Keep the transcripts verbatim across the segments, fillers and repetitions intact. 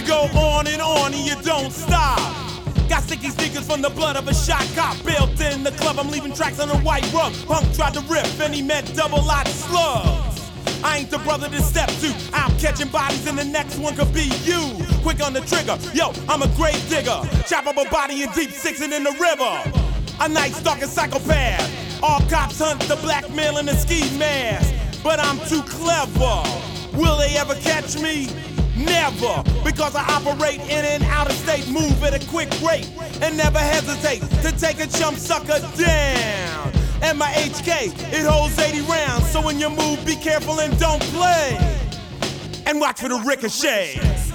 go on and on and you don't stop. Got sticky sneakers from the blood of a shot cop. Built in the club, I'm leaving tracks on a white rug. Punk tried to rip and he meant double-lot slugs. I ain't the brother to step to. I'm catching bodies and the next one could be you. Quick on the trigger, yo, I'm a grave digger. Chop up a body in deep six and in the river. A night stalking psychopath. All cops hunt the blackmail and the ski mask. But I'm too clever. Will they ever catch me? Never, because I operate in and out of state, move at a quick rate, and never hesitate to take a chump sucker down. And my H K, it holds eighty rounds, so when you move, be careful and don't play. And watch for the ricochet.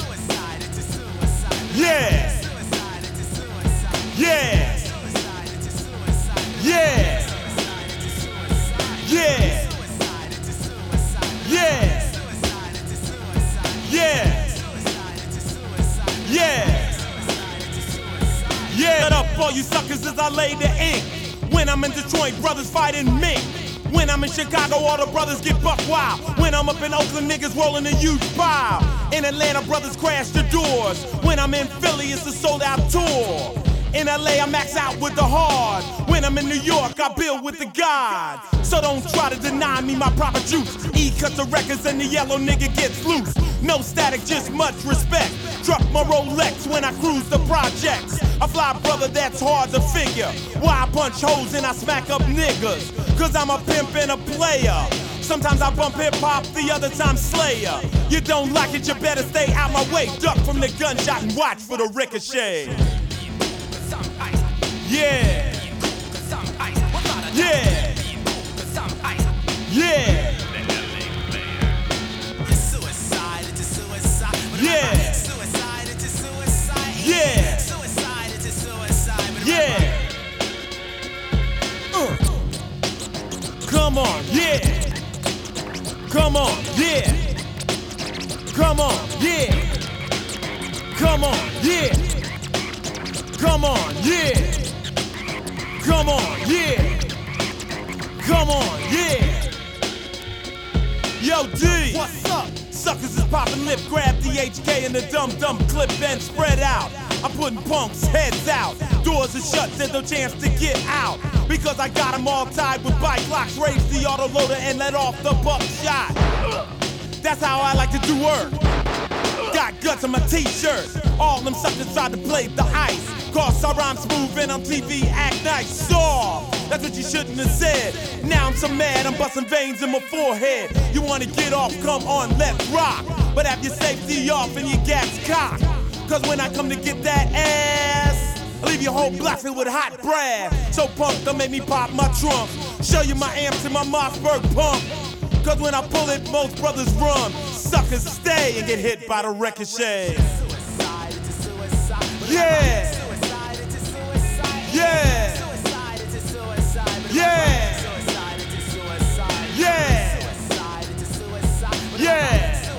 Yeah. Yeah. Yeah. Yeah. Yeah. Yeah. Yeah. Yeah. Shut up, all you suckers, as I lay the ink. When I'm in Detroit, brothers fighting me. When I'm in Chicago, all the brothers get buck wild. When I'm up in Oakland, niggas rolling a huge pile. In Atlanta, brothers crash the doors. When I'm in Philly, it's a sold out tour. In L A, I max out with the hard. When I'm in New York, I build with the God. So don't try to deny me my proper juice. E cuts the records and the yellow nigga gets loose. No static, just much respect. Truck my Rolex when I cruise the projects. A fly brother that's hard to figure. Why I punch hoes and I smack up niggas? Cause I'm a pimp and a player. Sometimes I bump hip-hop, the other time Slayer. You don't like it, you better stay out my way. Duck from the gunshot and watch for the ricochet. Yeah. Yeah. Yeah. Suicide, it's a suicide. Yeah. Suicide, it's a suicide. Yeah. Suicide, it's a suicide. Yeah. Uh. Come on, yeah. Come on, yeah. Come on, yeah. Come on, yeah. Come on, yeah. Come on, yeah. Come on, yeah. Yo, D. What's up? Suckers is popping lip, grab the H K and the dumb dumb clip and spread out. I'm putting punks' heads out. Doors are shut, there's no chance to get out. Because I got them all tied with bike locks. Raise the autoloader and let off the buckshot. That's how I like to do work. Got guts on my t-shirt. All them suckers tried to play the ice. Cause I rhyme smooth and on T V act nice. Soft, that's what you shouldn't have said. Now I'm so mad, I'm busting veins in my forehead. You wanna get off, come on, let's rock. But have your safety off and your gas cocked. Cause when I come to get that ass, I leave your whole block filled with hot brass. So punk, don't make me pop my trunk. Show you my amps and my Mossberg pump. Cause when I pull it, most brothers run. Suckers stay and get hit by the ricochet. Yeah. Yeah. Yeah. Yeah. Yeah.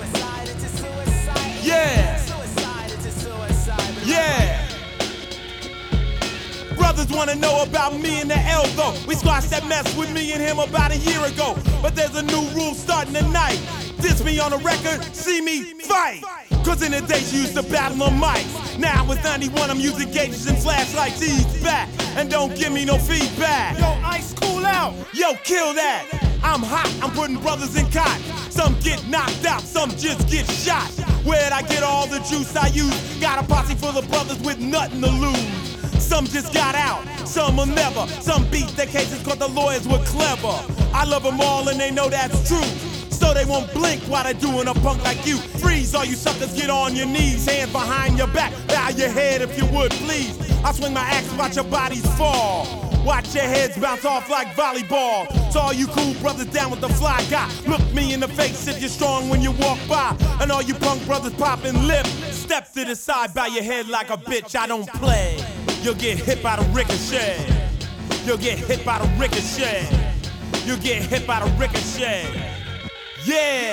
Yeah. Yeah. Brothers wanna know about me and the elbow. We squashed that mess with me and him about a year ago. But there's a new rule starting tonight. Diss me on the record, see me fight. Cause in the days you used to battle on mics. Now with ninety-one I'm using gauges and flashlights. Ease back and don't give me no feedback. Yo, ice cool out. Yo, kill that. I'm hot, I'm putting brothers in cot. Some get knocked out, some just get shot. Where'd I get all the juice I use? Got a posse full of brothers with nothing to lose. Some just got out, some will never. Some beat their cases cause the lawyers were clever. I love them all and they know that's true. So they won't blink while they're doing a punk like you. Freeze, all you suckers, get on your knees. Hands behind your back, bow your head if you would, please. I swing my axe, watch your bodies fall. Watch your heads bounce off like volleyball. So all you cool brothers down with the fly guy, look me in the face if you're strong when you walk by. And all you punk brothers popping lip, step to the side, bow your head like a bitch, I don't play. You'll get hit by the ricochet. You'll get hit by the ricochet. You'll get hit by the ricochet. Yeah.